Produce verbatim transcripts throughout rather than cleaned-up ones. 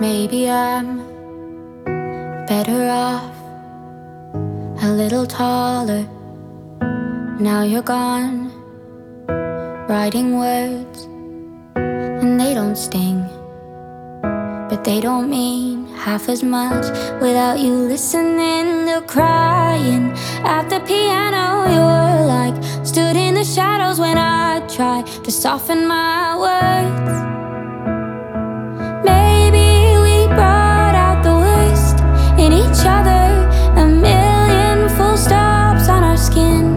Maybe I'm better off a little taller. Now you're gone, writing words, and they don't sting, but they don't mean half as much without you listening to crying at the piano. You're like stood in the shadows when I try to soften my words. Maybe we brought out the worst in each other, a million full stops on our skin.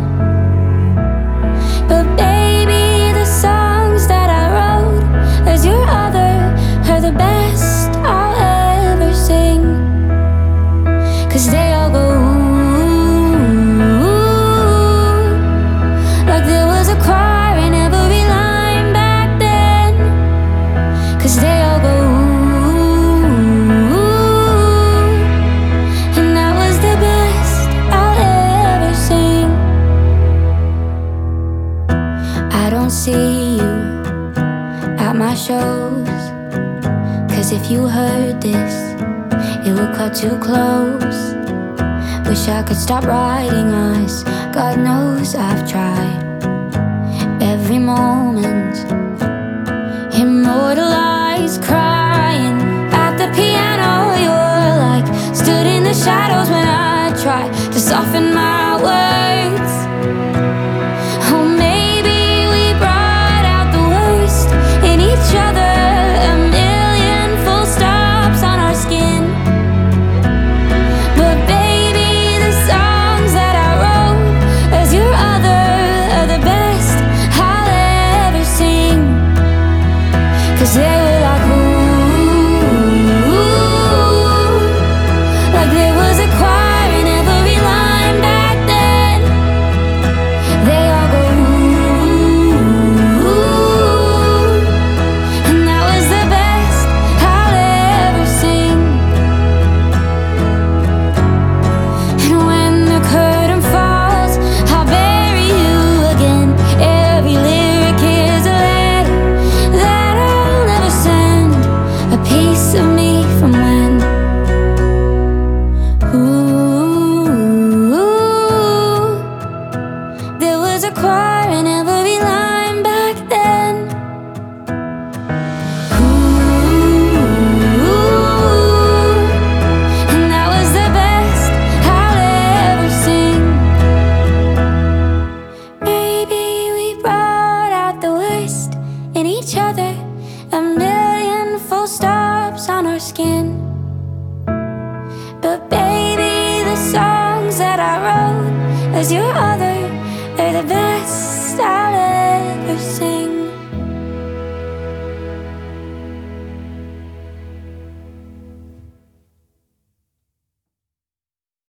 But baby, the songs that I wrote as your other are the best I'll ever sing. 'Cause they all go ooh, like there was a choir in every line back then. 'Cause they all go ooh, and that was the best I'll ever sing. I don't see you at my shows, 'cause if you heard this, it would cut too close. Wish I could stop writing us, God knows I've tried. Every moment immortalized, crying at the piano. You're like stood in the shadows when I try to soften my words. Oh, maybe we brought out the worst in each other, a million full stops on our skin. But baby, the songs that I wrote as your other are the best I'll ever sing. 'Cause they were like ooh, like there was a choir in every line back then. They all go ooh, and that was the best I'll ever sing. And when the curtain falls, I'll bury you again. Every lyric is a letter that I'll never send, a piece of me from when. Ooh, there was a choir in every line back then. Ooh, and that was the best I'll ever sing. Maybe we brought out the worst in each other, a million full stops on our skin. But baby, the songs that I wrote as your other are the best